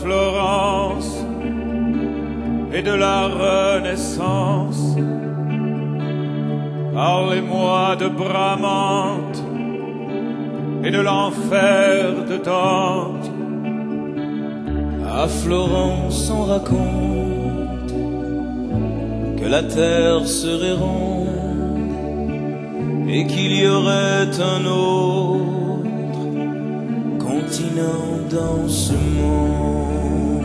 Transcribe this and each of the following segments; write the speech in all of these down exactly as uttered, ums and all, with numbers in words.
Florence et de la Renaissance. Parlez-moi de Bramante et de l'enfer de Dante. À Florence on raconte que la terre serait ronde et qu'il y aurait un autre continent dans ce monde.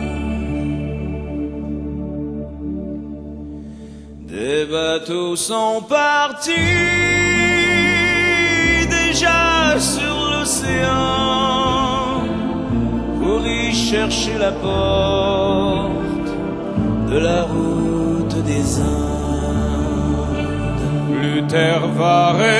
Des bateaux sont partis déjà sur l'océan pour y chercher la porte de la route des Indes. Luther va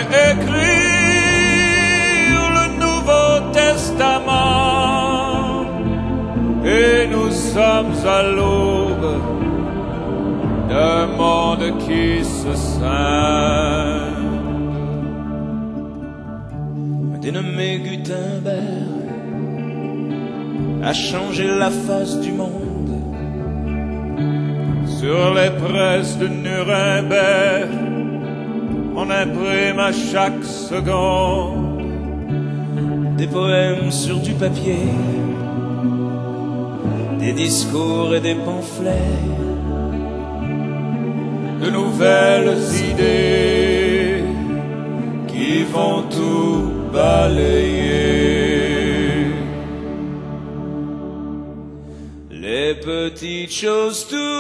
réécrire le Nouveau Testament et nous sommes à l'aube d'un monde qui se scinde. Un dénommé Gutenberg a changé la face du monde. Sur les presses de Nuremberg, on imprime à chaque seconde des poèmes sur du papier, des discours et des pamphlets, de nouvelles idées qui vont tout balayer. Les petites choses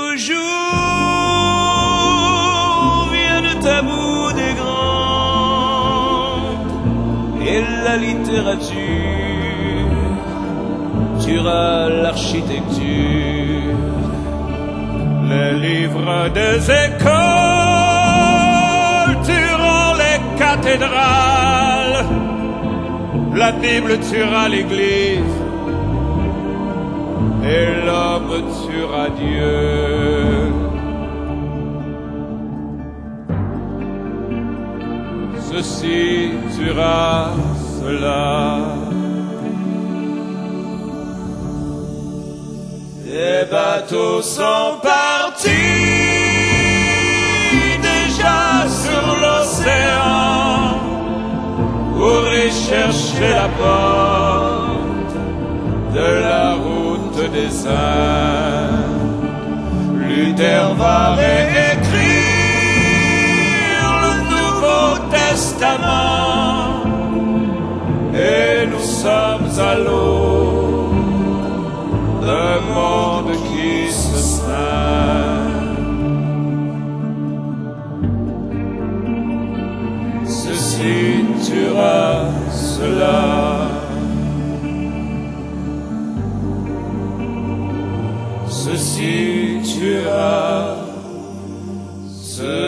toujours viennent à bout des grandes, et la littérature tuera l'architecture. Les livres des écoles tueront les cathédrales, la Bible tuera l'Église et l'homme tuera Dieu. Ceci tuera cela. Les bateaux sont partis déjà sur l'océan pour y chercher la porte de la route des Indes. Luther va réécrire le Nouveau Testament et nous sommes à l'aube d'un monde qui se scinde. Ceci tuera cela. Ceci tuera cela.